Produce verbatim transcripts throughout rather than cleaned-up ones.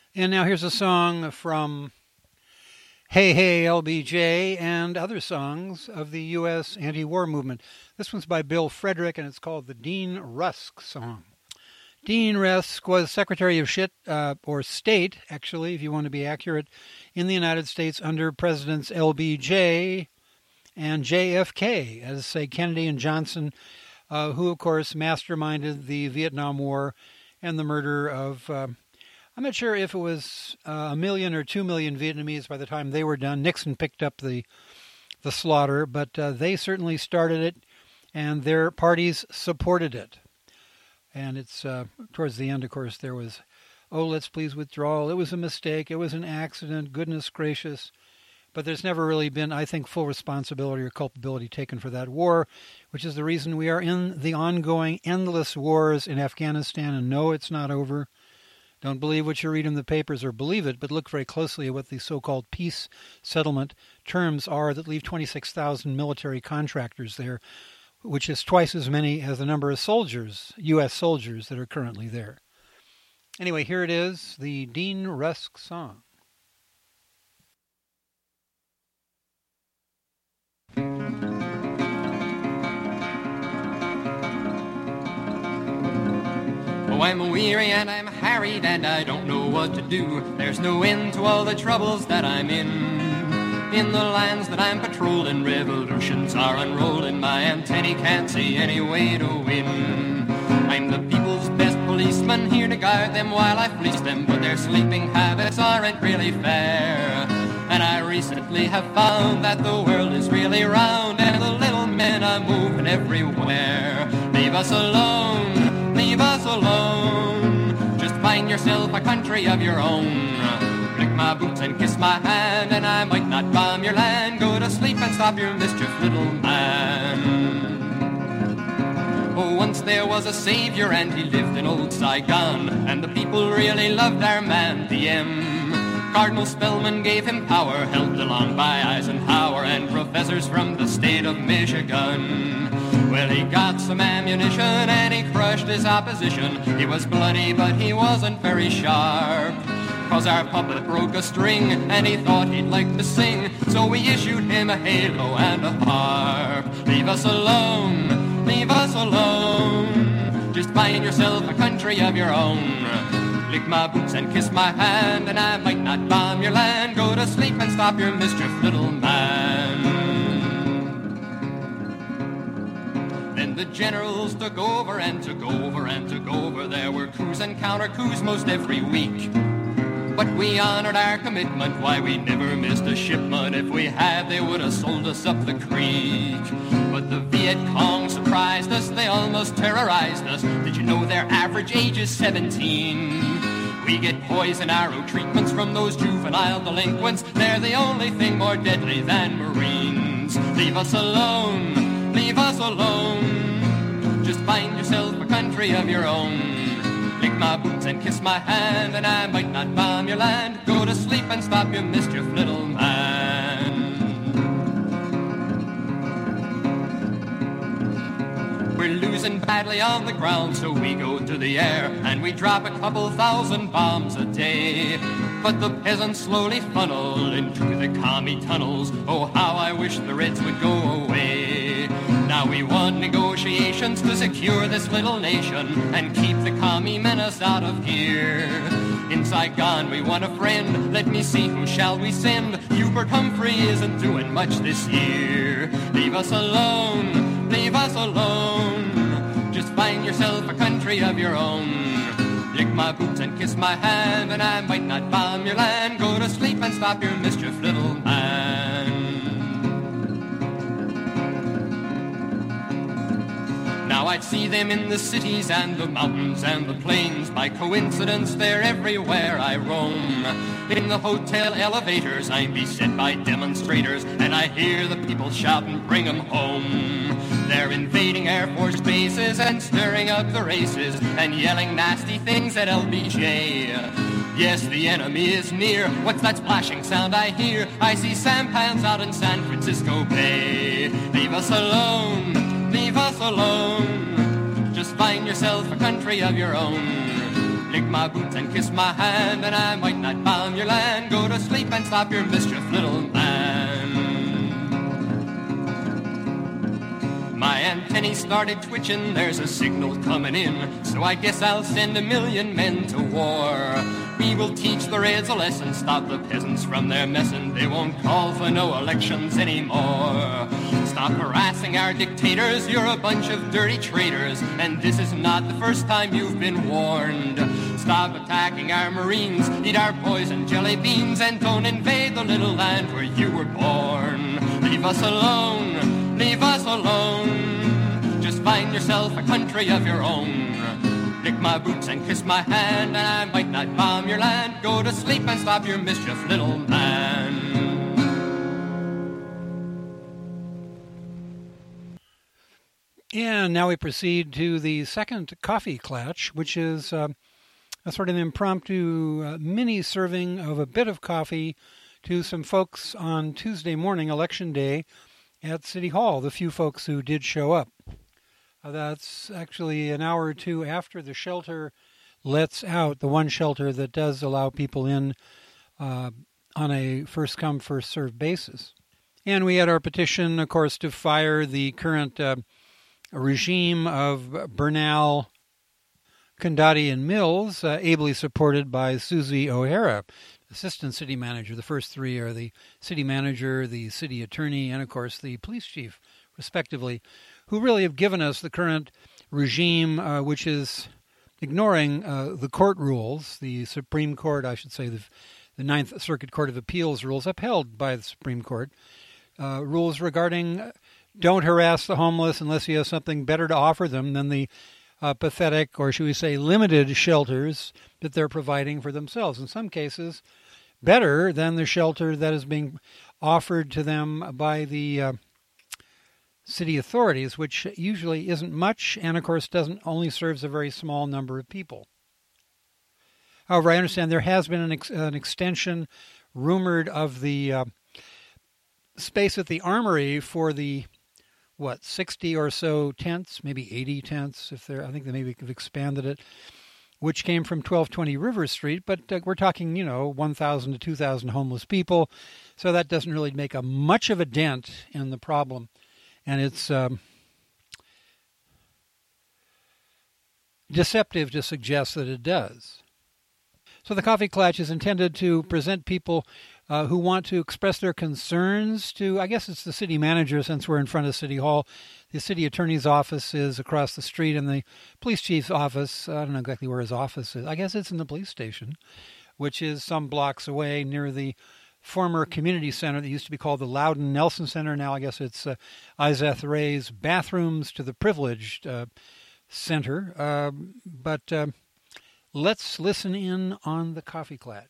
And now here's a song from Hey Hey L B J and other songs of the U S anti-war movement. This one's by Bill Frederick, and it's called the Dean Rusk Song. Dean Rusk was Secretary of Shit, uh, or State, actually, if you want to be accurate, in the United States under Presidents L B J and J F K, as say Kennedy and Johnson, uh, who, of course, masterminded the Vietnam War and the murder of, uh, I'm not sure if it was uh, a million or two million Vietnamese by the time they were done. Nixon picked up the the slaughter, but uh, they certainly started it, and their parties supported it. And it's uh, towards the end, of course, there was, oh, let's please withdrawal. It was a mistake. It was an accident. Goodness gracious. But there's never really been, I think, full responsibility or culpability taken for that war, which is the reason we are in the ongoing endless wars in Afghanistan. And no, it's not over. Don't believe what you read in the papers or believe it, but look very closely at what the so-called peace settlement terms are that leave twenty-six thousand military contractors there, which is twice as many as the number of soldiers, U S soldiers, that are currently there. Anyway, here it is, the Dean Rusk song. Oh, I'm weary and I'm harried and I don't know what to do. There's no end to all the troubles that I'm in. In the lands that I'm patrolling, revolutions are unrolling. My antennae can't see any way to win. I'm the people's best policeman, here to guard them while I fleece them, but their sleeping habits aren't really fair. And I recently have found that the world is really round, and the little men are moving everywhere. Leave us alone, leave us alone. Just find yourself a country of your own. Lick my boots and kiss my hand, and I might not bomb your land. Go to sleep and stop your mischief, little man. Oh, once there was a savior and he lived in old Saigon, and the people really loved our man, D M. Cardinal Spellman gave him power, helped along by Eisenhower and professors from the state of Michigan. Well, he got some ammunition and he crushed his opposition. He was bloody, but he wasn't very sharp. Cause our puppet broke a string and he thought he'd like to sing, so we issued him a halo and a harp. Leave us alone, leave us alone. Just find yourself a country of your own. Lick my boots and kiss my hand, and I might not bomb your land. Go to sleep and stop your mischief, little man. Then the generals took over and took over and took over. There were coups and counter coups most every week. But we honored our commitment, why we never missed a shipment. If we had, they would have sold us up the creek. But the Viet Cong surprised us, they almost terrorized us. Did you know their average age is seventeen? We get poison arrow treatments from those juvenile delinquents. They're the only thing more deadly than Marines. Leave us alone, leave us alone. Just find yourself a country of your own. Lick my boots and kiss my hand, and I might not bomb your land. Go to sleep and stop your mischief, little man. We're losing badly on the ground, so we go to the air, and we drop a couple thousand bombs a day. But the peasants slowly funnel into the commie tunnels. Oh, how I wish the Reds would go away. Now we want negotiations to secure this little nation and keep the commie menace out of here. In Saigon we want a friend, let me see who shall we send. Hubert Humphrey isn't doing much this year. Leave us alone, leave us alone. Just find yourself a country of your own. Lick my boots and kiss my hand, and I might not bomb your land. Go to sleep and stop your mischief, little man. Now I'd see them in the cities and the mountains and the plains. By coincidence, they're everywhere I roam. In the hotel elevators, I'm beset by demonstrators, and I hear the people shouting, bring 'em home. They're invading Air Force bases and stirring up the races and yelling nasty things at L B J. Yes, the enemy is near. What's that splashing sound I hear? I see sampans out in San Francisco Bay. Leave us alone, leave us alone. Just find yourself a country of your own. Lick my boots and kiss my hand, and I might not bomb your land. Go to sleep and stop your mischief, little man. My antennae started twitching, there's a signal coming in, so I guess I'll send a million men to war. We will teach the Reds a lesson, stop the peasants from their messin'. They won't call for no elections anymore. Stop harassing our dictators, you're a bunch of dirty traitors, and this is not the first time you've been warned. Stop attacking our Marines, eat our poison jelly beans, and don't invade the little land where you were born. Leave us alone, leave us alone. Just find yourself a country of your own. Lick my boots and kiss my hand, and I might not bomb your land. Go to sleep and stop your mischief, little man. And now we proceed to the second coffee clatch, which is uh, a sort of impromptu uh, mini serving of a bit of coffee to some folks on Tuesday morning, Election Day, at City Hall, the few folks who did show up. Uh, that's actually an hour or two after the shelter lets out, the one shelter that does allow people in uh, on a first-come, first-served basis. And we had our petition, of course, to fire the current uh, regime of Bernal, Condati, and Mills, uh, ably supported by Susie O'Hara, assistant city manager. The first three are the city manager, the city attorney, and, of course, the police chief, respectively, who really have given us the current regime, uh, which is ignoring uh, the court rules, the Supreme Court, I should say, the, the Ninth Circuit Court of Appeals rules upheld by the Supreme Court, uh, rules regarding don't harass the homeless unless you have something better to offer them than the uh, pathetic, or should we say limited, shelters that they're providing for themselves. In some cases, better than the shelter that is being offered to them by the uh, city authorities, which usually isn't much and, of course, doesn't only serves a very small number of people. However, I understand there has been an, ex- an extension rumored of the uh, space at the Armory for the, what, sixty or so tents, maybe eighty tents, if they're, I think they maybe have expanded it, which came from twelve twenty River Street, but uh, we're talking, you know, one thousand to two thousand homeless people, so that doesn't really make a much of a dent in the problem. And it's um, deceptive to suggest that it does. So the Coffee Clatch is intended to present people uh, who want to express their concerns to, I guess it's the city manager since we're in front of City Hall. The city attorney's office is across the street, and the police chief's office, I don't know exactly where his office is. I guess it's in the police station, which is some blocks away near the former community center that used to be called the Loudon Nelson Center. Now I guess it's uh, Izeth Ray's Bathrooms to the Privileged uh, Center. Uh, but uh, let's listen in on the Coffee Clatch.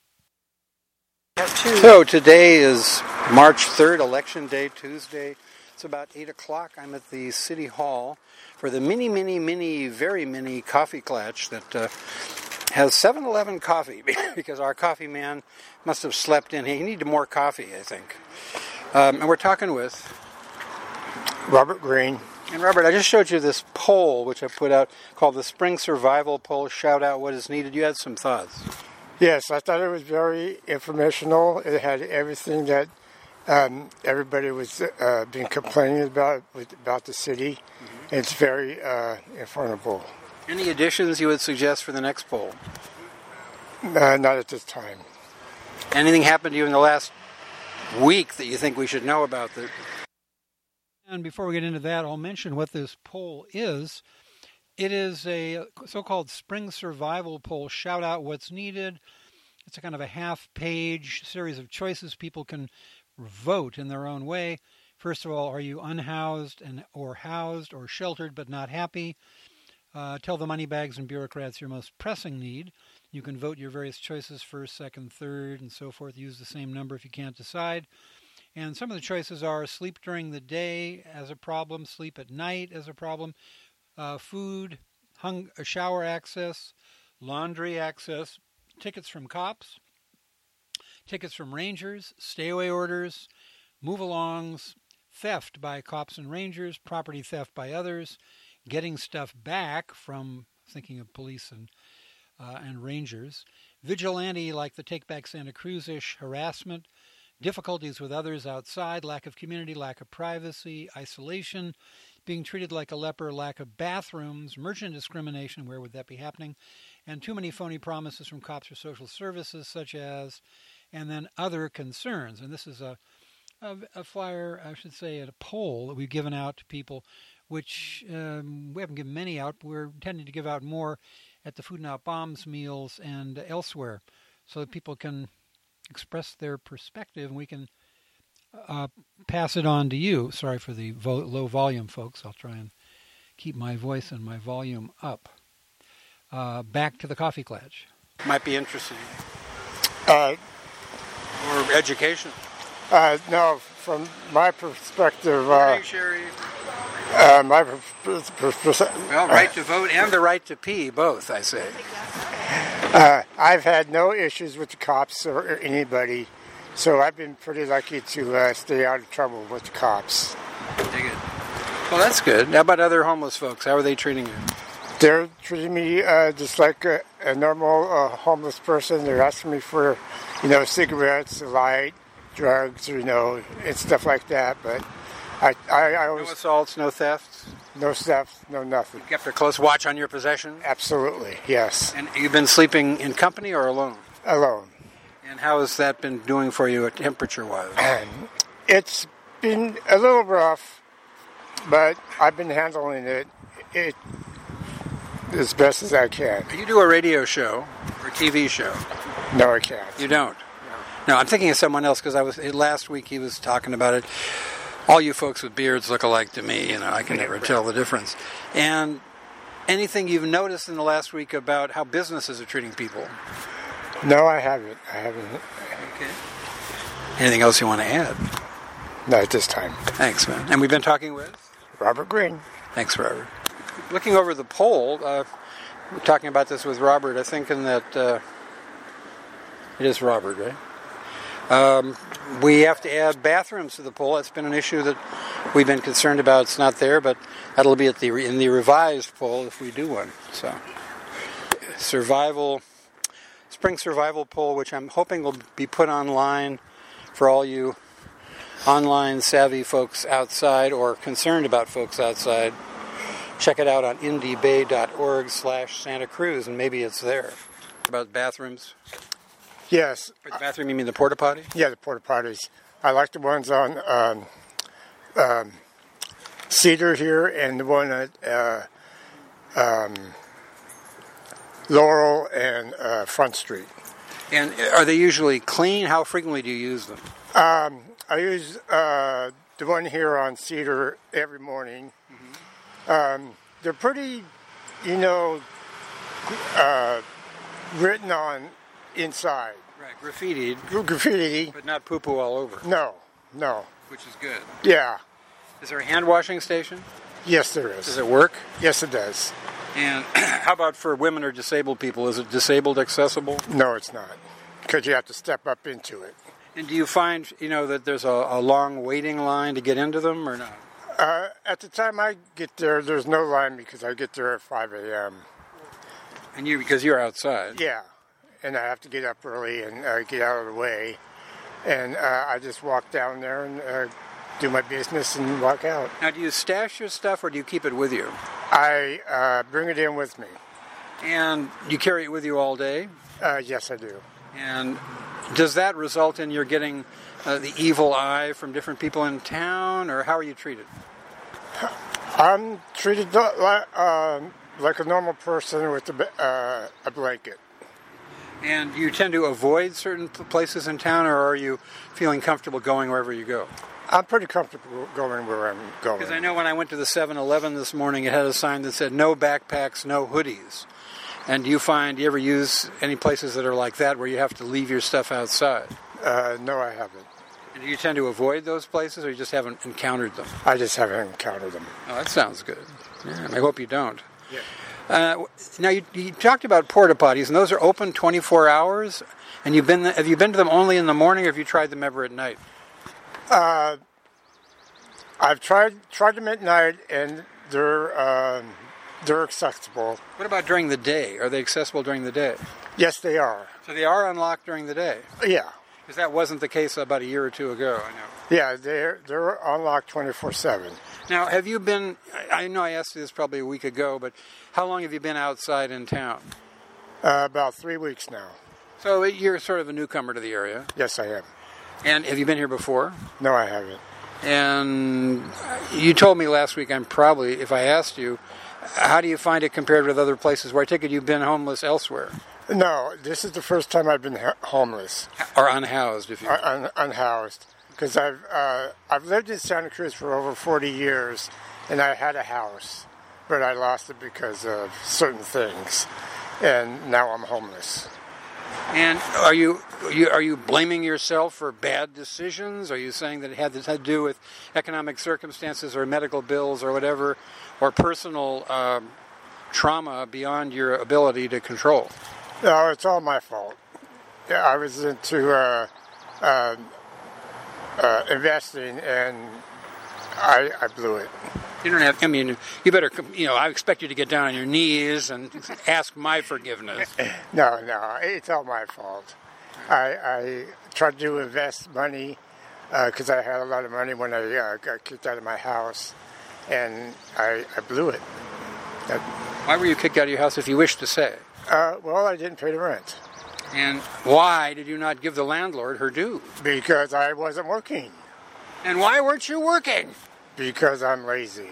So today is March third, Election Day, Tuesday. It's about eight o'clock. I'm at the City Hall for the mini, mini, mini, very mini Coffee Clatch that uh, has seven eleven coffee, because our coffee man must have slept in. He needed more coffee, I think. Um, and we're talking with Robert Green. And Robert, I just showed you this poll, which I put out, called the Spring Survival Poll, Shout Out What Is Needed. You had some thoughts. Yes, I thought it was very informational. It had everything that um, everybody was uh, been complaining about with, about the city. Mm-hmm. It's very uh, informative. Any additions you would suggest for the next poll? Uh, not at this time. Anything happened to you in the last week that you think we should know about? The... And before we get into that, I'll mention what this poll is. It is a so-called Spring Survival Poll, Shout Out What's Needed. It's a kind of a half-page series of choices people can vote in their own way. First of all, are you unhoused and or housed or sheltered but not happy? Uh, tell the moneybags and bureaucrats your most pressing need. You can vote your various choices, first, second, third, and so forth. Use the same number if you can't decide. And some of the choices are sleep during the day as a problem, sleep at night as a problem, uh, food, hung, uh, shower access, laundry access, tickets from cops, tickets from rangers, stay-away orders, move-alongs, theft by cops and rangers, property theft by others, getting stuff back from, thinking of police and uh, and rangers. Vigilante, like the Take Back Santa Cruz-ish harassment, difficulties with others outside, lack of community, lack of privacy, isolation, being treated like a leper, lack of bathrooms, merchant discrimination, where would that be happening, and too many phony promises from cops or social services, such as, and then other concerns. And this is a, a, a flyer, I should say, a poll that we've given out to people, which um, we haven't given many out, but we're intending to give out more at the Food Not Bombs meals and elsewhere, so that people can express their perspective, and we can uh, pass it on to you. Sorry for the vo- low volume, folks. I'll try and keep my voice and my volume up. Uh, back to the coffee clutch. Might be interesting. Uh, or education. Uh, no, from my perspective, uh, Morning, Sherry. Uh, my per- per- per- well, right to vote and the right to pee, both, I say. Uh, I've had no issues with the cops or anybody, so I've been pretty lucky to uh, stay out of trouble with the cops. Dig it. Well, that's good. How about other homeless folks? How are they treating you? They're treating me uh, just like a, a normal uh, homeless person. They're asking me for, you know, cigarettes, a light, drugs, you know, and stuff like that. But I, I, I always... No assaults, no thefts? No theft, no nothing. You kept a close watch on your possessions? Absolutely, yes. And you've been sleeping in company or alone? Alone. And how has that been doing for you temperature-wise? And it's been a little rough, but I've been handling it, it as best as I can. You do a radio show or T V show? No, I can't. You don't? No, I'm thinking of someone else because I was last week he was talking about it. All you folks with beards look alike to me. You know, I can never tell the difference. And anything you've noticed in the last week about how businesses are treating people? No, I haven't. I haven't. Okay. Anything else you want to add? Not at this time. Thanks, man. And we've been talking with? Robert Green. Thanks, Robert. Looking over the poll, uh, we're talking about this with Robert. I think in that uh, it is Robert, right? Um, we have to add bathrooms to the poll. That's been an issue that we've been concerned about. It's not there, but that'll be at the in the revised poll if we do one. So, survival, spring survival poll, which I'm hoping will be put online for all you online savvy folks outside or concerned about folks outside. Check it out on indiebay.org slash Santa Cruz, and maybe it's there. About bathrooms. Yes. By the bathroom, you mean the porta potty? Yeah, the porta potties. I like the ones on um, um, Cedar here and the one at uh, um, Laurel and uh, Front Street. And are they usually clean? How frequently do you use them? Um, I use uh, the one here on Cedar every morning. Mm-hmm. Um, they're pretty, you know, uh, written on inside. Right, graffitied. Graffiti. But not poo-poo all over. No, no. Which is good. Yeah. Is there a hand washing station? Yes, there is. Does it work? Yes, it does. And how about for women or disabled people? Is it disabled accessible? No, it's not. Because you have to step up into it. And do you find, you know, that there's a, a long waiting line to get into them or not? Uh, at the time I get there, there's no line because I get there at five a.m. And you, because you're outside? Yeah. And I have to get up early and uh, get out of the way. And uh, I just walk down there and uh, do my business and walk out. Now, do you stash your stuff or do you keep it with you? I uh, bring it in with me. And you carry it with you all day? Uh, yes, I do. And does that result in your getting uh, the evil eye from different people in town, or how are you treated? I'm treated like, uh, like a normal person with a, uh, a blanket. And do you tend to avoid certain places in town, or are you feeling comfortable going wherever you go? I'm pretty comfortable going where I'm going. Because I know when I went to the seven eleven this morning, it had a sign that said, no backpacks, no hoodies. And do you find, do you ever use any places that are like that where you have to leave your stuff outside? Uh, no, I haven't. And do you tend to avoid those places, or you just haven't encountered them? I just haven't encountered them. Oh, that sounds good. Yeah, I hope you don't. Yeah. Uh, now, you, you talked about porta potties, and those are open twenty-four hours. And you've been, have you been to them only in the morning, or have you tried them ever at night? Uh, I've tried tried them at night, and they're um, they're accessible. What about during the day? Are they accessible during the day? Yes, they are. So they are unlocked during the day? Yeah. Because that wasn't the case about a year or two ago, I know. Yeah, they're, they're unlocked twenty-four seven. Now, have you been, I know I asked you this probably a week ago, but how long have you been outside in town? Uh, about three weeks now. So you're sort of a newcomer to the area. Yes, I am. And have you been here before? No, I haven't. And you told me last week, I'm probably, if I asked you, how do you find it compared with other places where I take it you've been homeless elsewhere? No, this is the first time I've been ha- homeless. Or unhoused, if you Un- unhoused. Because I've, uh, I've lived in Santa Cruz for over forty years, and I had a house, but I lost it because of certain things, and now I'm homeless. And are you, you are you blaming yourself for bad decisions? Are you saying that it had to, had to do with economic circumstances or medical bills or whatever, or personal um, trauma beyond your ability to control? No, it's all my fault. Yeah, I was into uh, uh, uh, investing, and I, I blew it. You don't have, I mean, you better, you know, I expect you to get down on your knees and ask my forgiveness. No, no, it's all my fault. I, I tried to invest money because uh, I had a lot of money when I uh, got kicked out of my house, and I, I blew it. That, Why were you kicked out of your house, if you wish to say? uh, well, I didn't pay the rent. And why did you not give the landlord her due? Because I wasn't working. And why weren't you working? Because I'm lazy.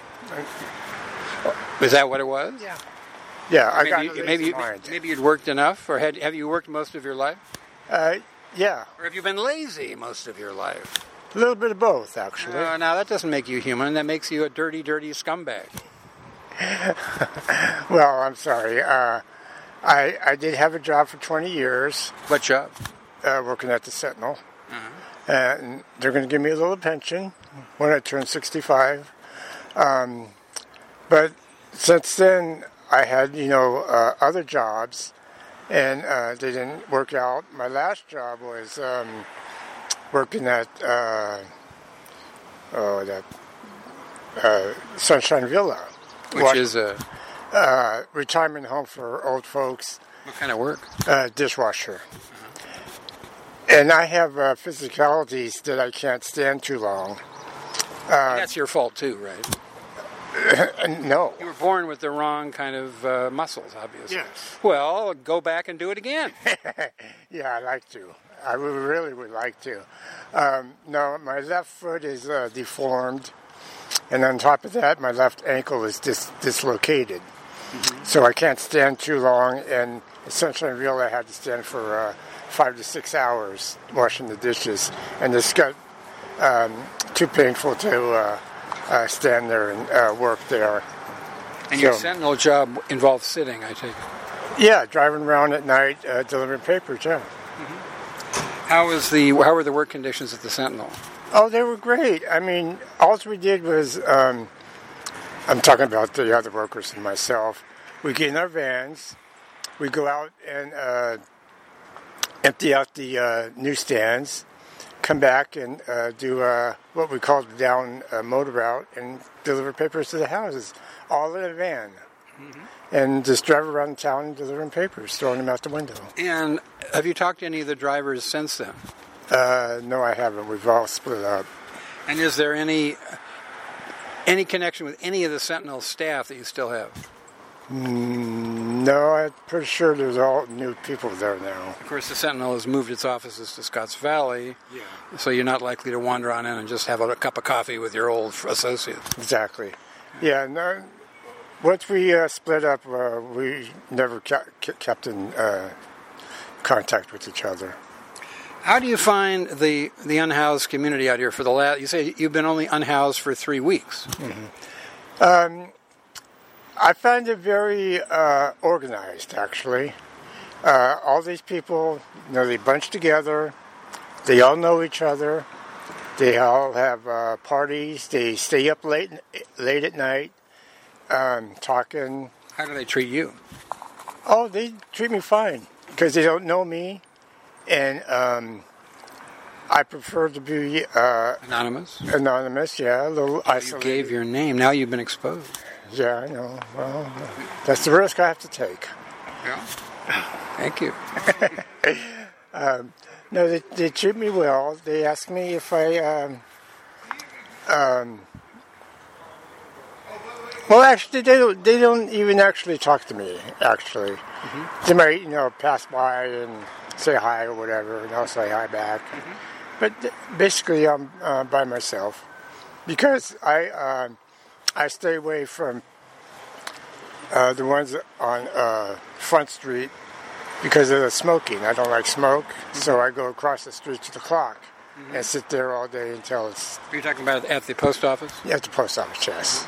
Was that what it was? Yeah. Yeah, I maybe, got a you, lazy maybe, mind. maybe you'd worked enough, or had, have you worked most of your life? Uh, yeah, Or have you been lazy most of your life? a little bit of both, actually. Uh, now, that doesn't make you human. That makes you a dirty, dirty scumbag. Well, I'm sorry. Uh, I I did have a job for twenty years, What job? uh, working at the Sentinel. And they're going to give me a little pension when I turn sixty-five. Um, but since then, I had, you know, uh, other jobs, and uh, they didn't work out. My last job was um, working at, uh, oh, that uh, Sunshine Villa. Which What- is a... uh, retirement home for old folks, What kind of work? uh, dishwasher. And I have uh, physicalities that I can't stand too long. That's your fault, too, right? Uh, no. You were born with the wrong kind of uh, muscles, obviously. Yes. Well, go back and do it again. Yeah, I'd like to. I would, really would like to. Um, no, my left foot is uh, deformed. And on top of that, my left ankle is dis- dislocated. Mm-hmm. So I can't stand too long. And essentially, really, I had to stand for uh, five to six hours washing the dishes. And it's got um, too painful to uh, uh, stand there and uh, work there. And your So- Sentinel job involves sitting, I take it. Yeah, driving around at night, uh, delivering papers, yeah. How was the? How were the work conditions at the Sentinel? Oh, they were great. I mean, all we did was, um, I'm talking about the other workers and myself, we get in our vans, we go out and uh, empty out the uh, newsstands, come back and uh, do uh, what we call the down uh, motor route and deliver papers to the houses, all in a van. Mm-hmm. And just drive around town and delivering papers, throwing them out the window. And have you talked to any of the drivers since then? Uh, no, I haven't. We've all split up. And is there any any connection with any of the Sentinel staff that you still have? Mm, no, I'm pretty sure there's all new people there now. Of course, the Sentinel has moved its offices to Scotts Valley, Yeah. so you're not likely to wander on in and just have a cup of coffee with your old associates. Exactly. Yeah, no, once we uh, split up, uh, we never kept, kept in uh, contact with each other. How do you find the the unhoused community out here for the last? You say you've been only unhoused for three weeks. Mm-hmm. Um, I find it very uh, organized, actually. Uh, all these people, you know, they bunch together. They all know each other. They all have uh, parties. They stay up late late at night, um, talking. How do they treat you? Oh, they treat me fine because they don't know me. And um, I prefer to be uh, Anonymous? anonymous, yeah, a little You isolated. gave your name. Now you've been exposed. yeah, I know. Well, that's the risk I have to take. Yeah. Thank you. um, no, they, they treat me well. They ask me if I, um, um, well, actually, they don't, they don't even actually talk to me, actually. Mm-hmm. They might, you know, pass by and say hi or whatever, and I'll say hi back. Mm-hmm. But th- basically, I'm uh, by myself because I, uh, I stay away from uh, the ones on uh, Front Street because of the smoking. I don't like smoke, mm-hmm. so I go across the street to the clock mm-hmm. and sit there all day until it's... Are you talking about at the post office? Yeah, at the post office, yes.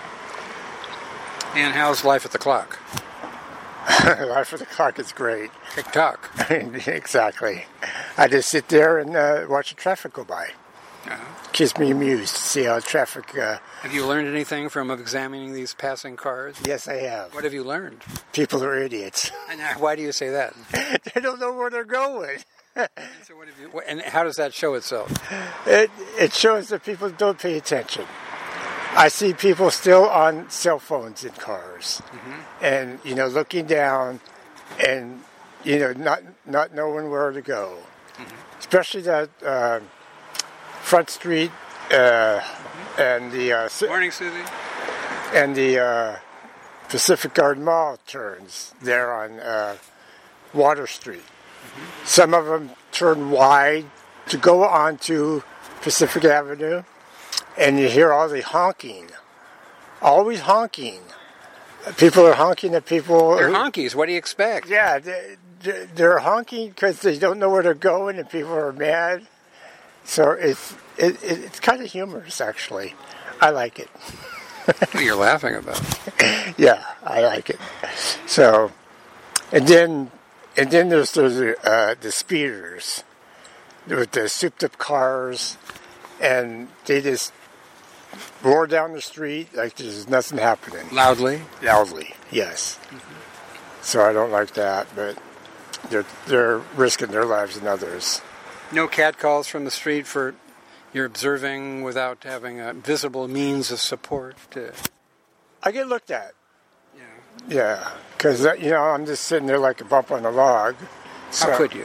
And how's life at the clock? Life at the clock is great. Tick-tock. Exactly. I just sit there and uh, watch the traffic go by. Uh-huh. Keeps me amused to see how traffic... Uh, have you learned anything from examining these passing cars? Yes, I have. What have you learned? People are idiots. And why do you say that? They don't know where they're going. So what have you, and how does that show itself? It it shows that people don't pay attention. I see people still on cell phones in cars, mm-hmm. and you know, looking down, and you know, not not knowing where to go. Mm-hmm. Especially that uh, Front Street uh, mm-hmm. and the uh, Morning, Susie, and the uh, Pacific Garden Mall turns there on uh, Water Street. Mm-hmm. Some of them turn wide to go onto Pacific Avenue. And you hear all the honking. Always honking. People are honking at people. They're honkies. What do you expect? Yeah, they, they're honking because they don't know where they're going and people are mad. So it's it, it's kind of humorous, actually. I like it. What are you laughing about? Yeah, I like it. So, and then and then there's those uh, the speeders with the souped-up cars, and they just roar down the street like there's nothing happening. Loudly? Loudly, yes. Mm-hmm. So I don't like that, but they're they're risking their lives and others. No cat calls from the street for you're observing without having a visible means of support? Uh... I get looked at. Yeah. Yeah, because, you know, I'm just sitting there like a bump on a log. So. How could you?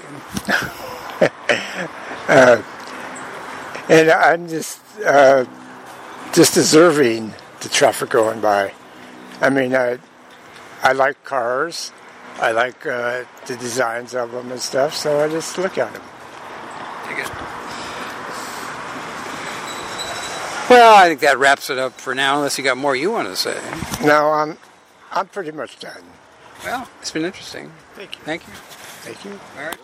uh, and I'm just... Uh, just observing the traffic going by. I mean, I I like cars. I like uh, the designs of them and stuff, so I just look at them. Take it. Well, I think that wraps it up for now, unless you got more you want to say. No, I'm, I'm pretty much done. Well, it's been interesting. Thank you. Thank you. Thank you. All right.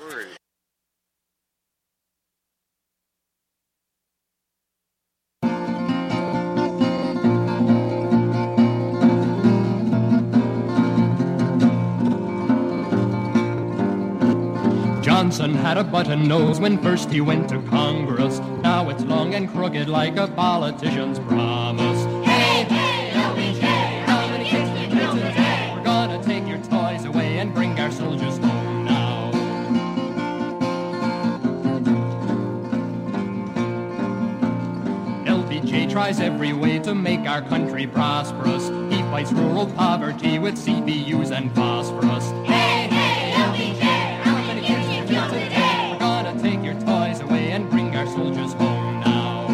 Johnson had a button nose when first he went to Congress. Now it's long and crooked like a politician's promise. Hey, hey, L B J, how many kids did you kill today? We're gonna take your toys away and bring our soldiers home now. L B J tries every way to make our country prosperous. He fights rural poverty with C B Us and phosphorus. Hey, hey, L B J! We're gonna take your toys away and bring our soldiers home now.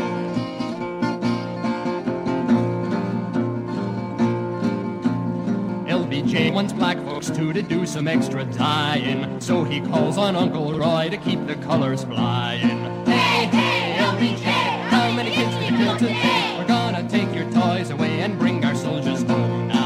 L B J wants black folks too to do some extra dyeing, so he calls on Uncle Roy to keep the colors flying. Hey, hey, L B J, how many kids did you kill today? We're gonna take your toys away and bring our soldiers home now.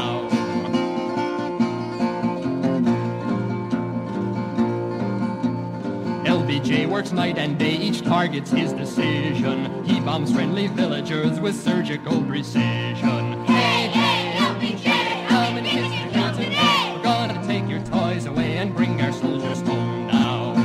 L B J works night and day, each target's his decision. He bombs friendly villagers with surgical precision. Hey, hey, L B J, how many kids did you kill today? We're gonna take your toys away and bring our soldiers home now.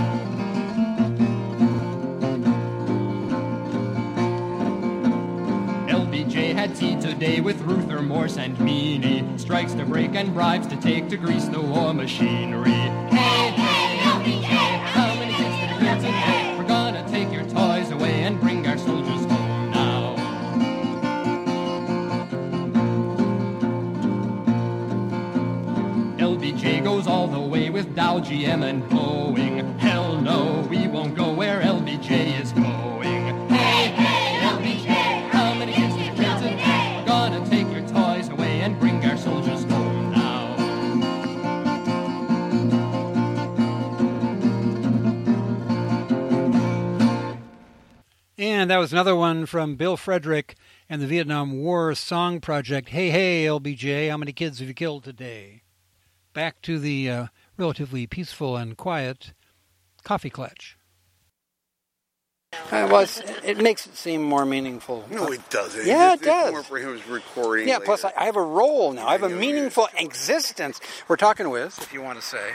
L B J had tea today with Ruther, Morse, and Meany. Strikes to break and bribes to take to grease the war machinery. Hey, hey, L B J, how many kids did you kill today? We're gonna take your toys away and bring our soldiers home now. G M and Boeing. Hell no, we won't go where L B J is going. Hey, hey, L B J, how many kids do you kill today? We're gonna take your toys away and bring our soldiers home now. And that was another one from Bill Frederick and the Vietnam War Song Project. Hey, hey, L B J, how many kids have you killed today? Back to the uh, relatively peaceful and quiet Coffee Clutch. Uh, well, it's, it makes it seem more meaningful. No, it doesn't. Yeah, it's, it does. It's more for him as recording. Yeah, later. plus I, I have a role now. I have a meaningful existence. We're talking with, if you want to say.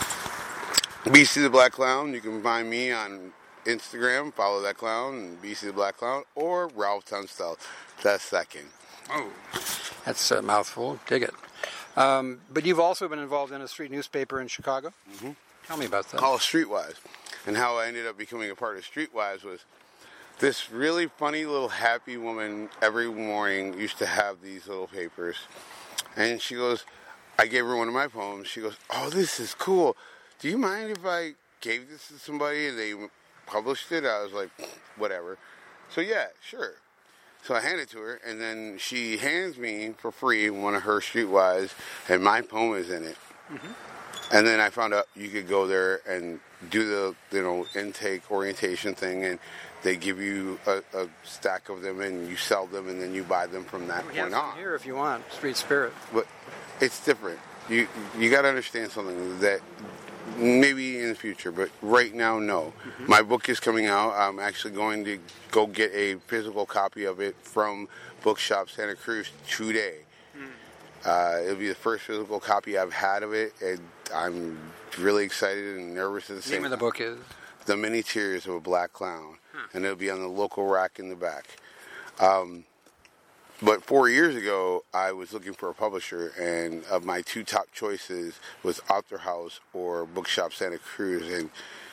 B C the Black Clown. You can find me on Instagram, follow that clown, and B C the Black Clown, or Ralph Tunstall. That's second. Oh, that's a mouthful. Dig it. Um, but you've also been involved in a street newspaper in Chicago. Mm-hmm. Tell me about that. Called Streetwise. And how I ended up becoming a part of Streetwise was this really funny little happy woman every morning used to have these little papers. And she goes, I gave her one of my poems. She goes, oh, this is cool. Do you mind if I gave this to somebody and they published it? I was like, whatever. So yeah, sure. So I hand it to her, and then she hands me for free one of her Streetwise, and my poem is in it. Mm-hmm. And then I found out you could go there and do the, you know, intake orientation thing, and they give you a, a stack of them, and you sell them, and then you buy them from that we point have on. Here, if you want, Street Spirit. But it's different. You you got to understand something that maybe in the future, but right now, no. Mm-hmm. My book is coming out. I'm actually going to go get a physical copy of it from Bookshop Santa Cruz today. Mm. Uh, it'll be the first physical copy I've had of it, and I'm really excited and nervous at the same time. The name of the book is? The Many Tears of a Black Clown, huh. And it'll be on the local rack in the back. Um, But four years ago, I was looking for a publisher, and of my two top choices was Author House or Bookshop Santa Cruz, and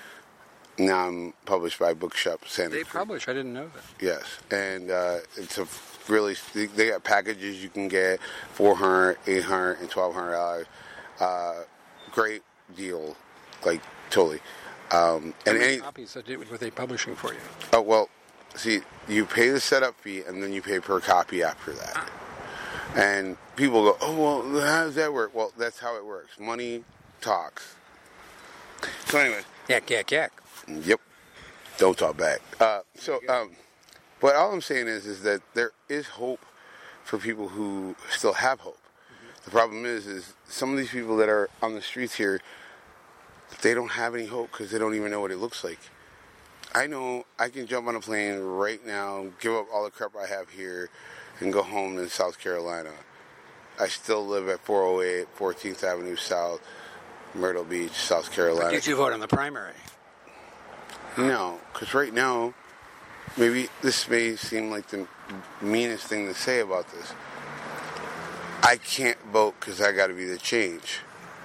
now I'm published by Bookshop Santa They Cruz. They publish, I didn't know that. Yes, and uh, it's a really, they got packages you can get, four hundred dollars, eight hundred dollars, and twelve hundred dollars. Uh, great deal, like, totally. Um, How and many any copies were they publishing for you? Oh, well, see, you pay the setup fee, and then you pay per copy after that. And people go, oh, well, how does that work? Well, that's how it works. Money talks. So anyways. Yak, yak, yak. Yep. Don't talk back. Uh, so, um, but all I'm saying is, is that there is hope for people who still have hope. Mm-hmm. The problem is, is some of these people that are on the streets here, they don't have any hope because they don't even know what it looks like. I know I can jump on a plane right now, give up all the crap I have here, and go home in South Carolina. I still live at four oh eight fourteenth Avenue South, Myrtle Beach, South Carolina. But did you vote on the primary? No, because right now, maybe this may seem like the meanest thing to say about this. I can't vote because I got to be the change.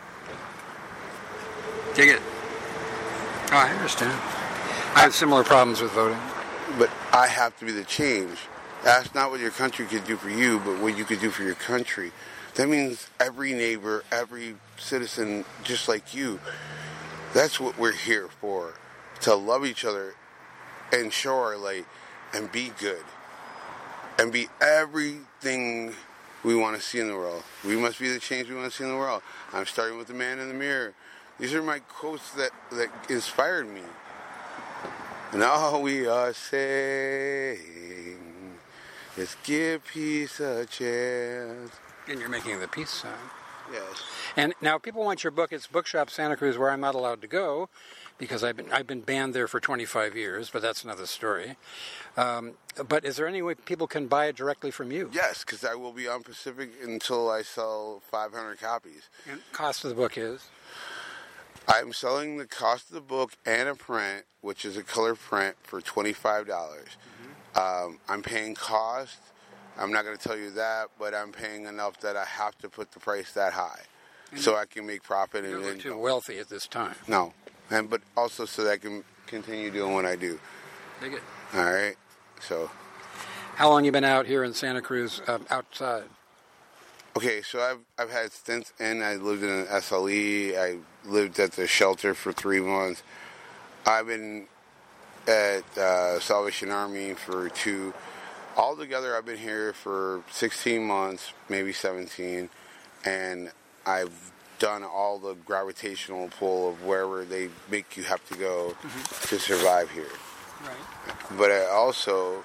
Dig it. Oh, I understand. I have similar problems with voting. But I have to be the change. That's not what your country could do for you, but what you could do for your country. That means every neighbor, every citizen, just like you. That's what we're here for. To love each other and show our light and be good. And be everything we want to see in the world. We must be the change we want to see in the world. I'm starting with the man in the mirror. These are my quotes that, that inspired me. And all we are saying is give peace a chance. And you're making the peace sign. Yes. And now, if people want your book, it's Bookshop Santa Cruz, where I'm not allowed to go, because I've been I've been banned there for twenty-five years, but that's another story. Um, but is there any way people can buy it directly from you? Yes, because I will be on Pacific until I sell five hundred copies. And cost of the book is? I'm selling the cost of the book and a print, which is a color print, for twenty-five dollars. Mm-hmm. Um, I'm paying cost. I'm not going to tell you that, but I'm paying enough that I have to put the price that high, and so I can make profit. You're and too wealthy at this time. No, and but also so that I can continue doing what I do. Dig it. All right. So. How long you been out here in Santa Cruz, uh, outside? Okay, so I've I've had stints in. I lived in an S L E. I lived at the shelter for three months. I've been at uh, Salvation Army for two. Altogether, I've been here for sixteen months, maybe seventeen, and I've done all the gravitational pull of wherever they make you have to go mm-hmm. to survive here. Right. But I also,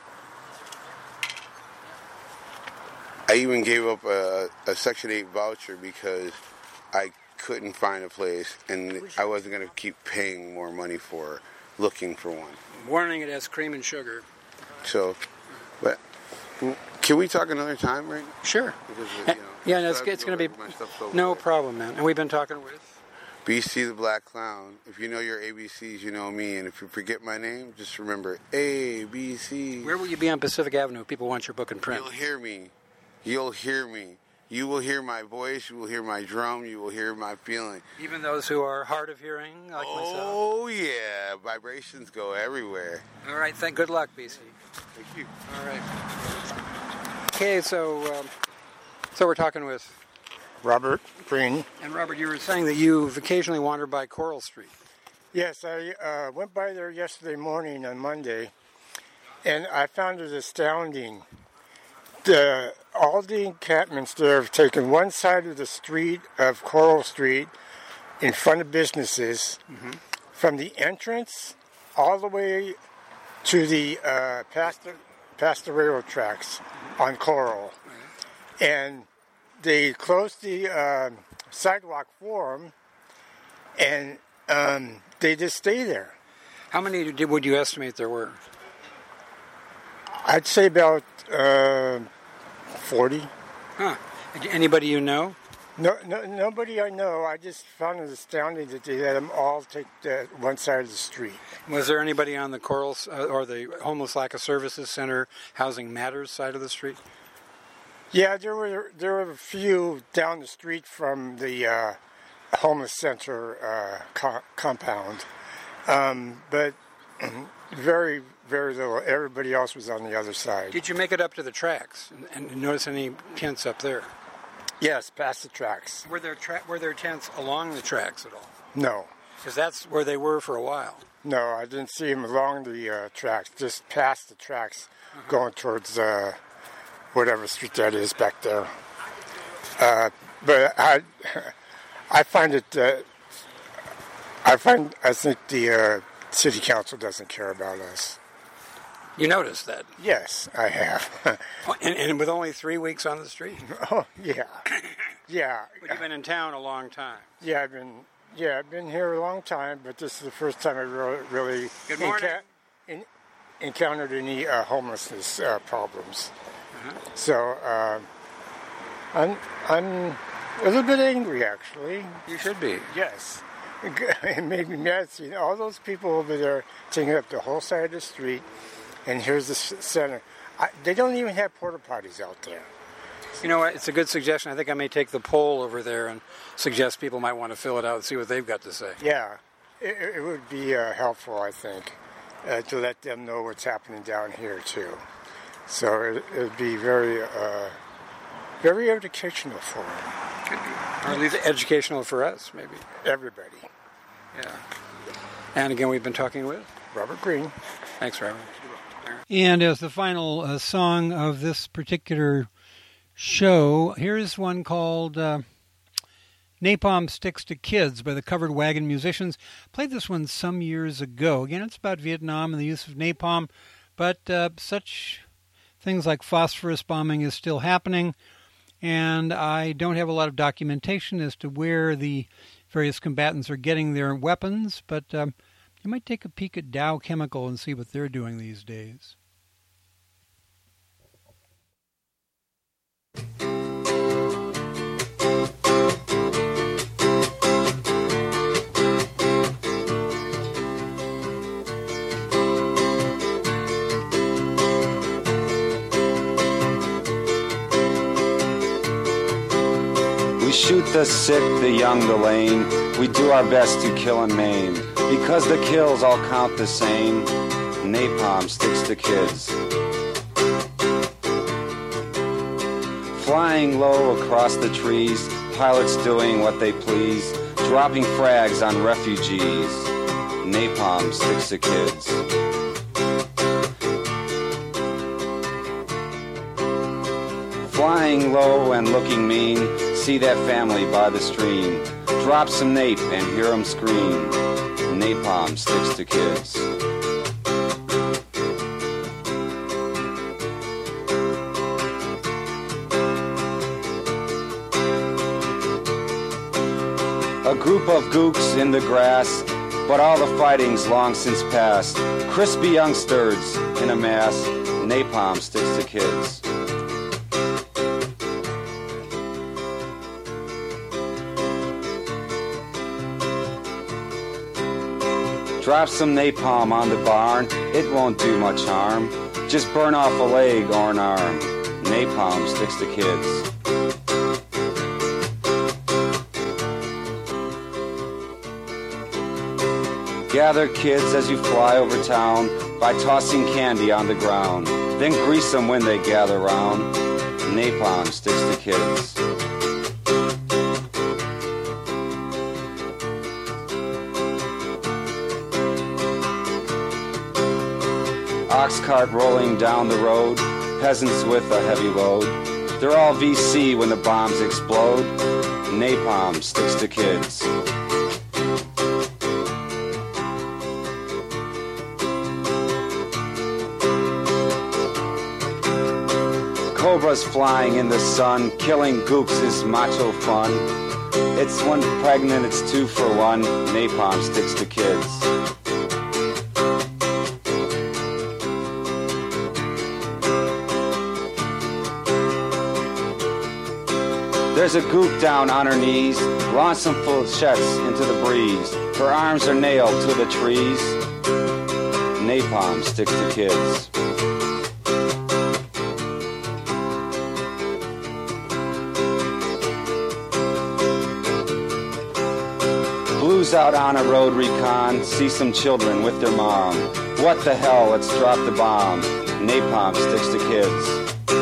I even gave up a, a Section eight voucher because I couldn't find a place, and I wasn't going to keep paying more money for looking for one. Warning, it has cream and sugar. So, but can we talk another time, right? Sure. Because, you know, yeah, no, it's, it's going to be no problem, man. And we've been talking with B C the Black Clown. If you know your A B Cs, you know me. And if you forget my name, just remember A, B, C. Where will you be on Pacific Avenue if people want your book in print? You'll hear me. You'll hear me. You will hear my voice. You will hear my drum. You will hear my feeling. Even those who are hard of hearing, like oh, myself? Oh, yeah. Vibrations go everywhere. All right. Thank. Good luck, B C. Thank you. All right. Okay, so, um, so we're talking with Robert Green. And Robert, you were saying that you've occasionally wandered by Coral Street. Yes, I uh, went by there yesterday morning on Monday, and I found it astounding. The, all the encampments there have taken one side of the street of Coral Street in front of businesses, mm-hmm. from the entrance all the way to the uh, past, the, past the railroad tracks on Coral. Mm-hmm. And they closed the uh, sidewalk for them, and um, they just stay there. How many did, would you estimate there were? I'd say about uh, forty. Huh. Anybody you know? No, no, nobody I know. I just found it astounding that they let them all take the one side of the street. Was there anybody on the Coral uh, or the Homeless Lack of Services Center Housing Matters side of the street? Yeah, there were there were a few down the street from the uh, homeless center uh, co- compound, um, but very very little. Everybody else was on the other side. Did you make it up to the tracks and, and notice any tents up there? Yes, past the tracks. Were there tra- were there tents along the tracks at all? No, because that's where they were for a while. No, I didn't see them along the uh, tracks. Just past the tracks, uh-huh. going towards. Uh, whatever street that is back there. Uh, but I I find it, uh, I find, I think the uh, city council doesn't care about us. You noticed that? Yes, I have. and, and with only three weeks on the street? Oh, yeah. Yeah. But you've been in town a long time. Yeah, I've been, yeah, I've been here a long time, but this is the first time I really, really Good morning. Enca- in, encountered any uh, homelessness uh, problems. So uh, I'm I'm a little bit angry, actually. You should be. Yes, it made me mad seeing all those people over there taking up the whole side of the street, and here's the center. I, they don't even have porta potties out there. You know what? It's a good suggestion. I think I may take the poll over there and suggest people might want to fill it out and see what they've got to say. Yeah, it, it would be uh, helpful, I think, uh, to let them know what's happening down here too. So it would be very, uh, very educational for them. Could be. Or at least educational for us, maybe. Everybody. Yeah. And again, we've been talking with? Robert Green. Thanks, Robert. And as the final uh, song of this particular show, here's one called uh, Napalm Sticks to Kids by the Covered Wagon Musicians. Played this one some years ago. Again, it's about Vietnam and the use of napalm, but uh, such things like phosphorus bombing is still happening, and I don't have a lot of documentation as to where the various combatants are getting their weapons, but um, you might take a peek at Dow Chemical and see what they're doing these days. Shoot the sick, the young, the lame. We do our best to kill and maim. Because the kills all count the same. Napalm sticks to kids. Flying low across the trees, pilots doing what they please. dropping frags on refugees. Napalm sticks to kids. Flying low and looking mean, see that family by the stream. Drop some nape and hear them scream. Napalm sticks to kids. A group of gooks in the grass, but all the fighting's long since past. Crispy youngsters in a mass, napalm sticks to kids. Drop some napalm on the barn, it won't do much harm. Just burn off a leg or an arm. Napalm sticks to kids. Gather kids as you fly over town by tossing candy on the ground. Then grease them when they gather round. Napalm sticks to kids. Ox cart rolling down the road, peasants with a heavy load. They're all V C when the bombs explode. Napalm sticks to kids. Cobras flying in the sun, killing gooks is macho fun. It's one pregnant, it's two for one. Napalm sticks to kids. There's a gook down on her knees, launch some flechettes into the breeze. Her arms are nailed to the trees. Napalm sticks to kids. Blues out on a road recon, see some children with their mom. What the hell, let's drop the bomb. Napalm sticks to kids.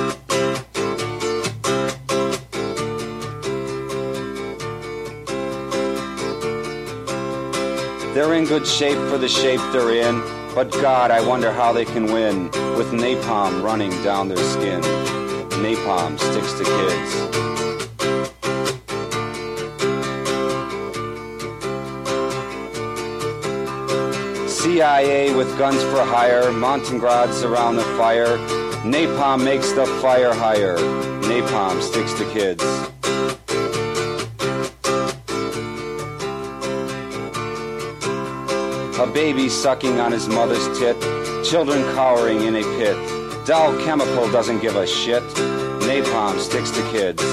They're in good shape for the shape they're in, but God, I wonder how they can win with napalm running down their skin. Napalm sticks to kids. C I A with guns for hire, mountain guards around the fire. Napalm makes the fire higher. Napalm sticks to kids. A baby sucking on his mother's tit, children cowering in a pit. Dow Chemical doesn't give a shit. Napalm sticks to kids.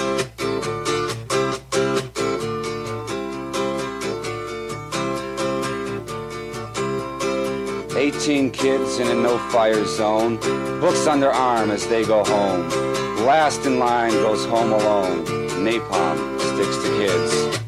Eighteen kids in a no-fire zone, books on their arm as they go home. Last in line goes home alone. Napalm sticks to kids.